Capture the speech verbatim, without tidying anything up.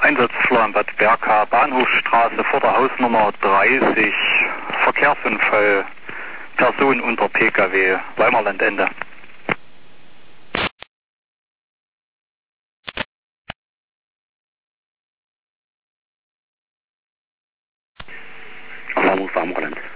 Einsatzflur in Bad Berka, Bahnhofstraße vor der Hausnummer dreißig, Verkehrsunfall, Person unter P K W, Weimerlandende. Bahnhof Weimerland.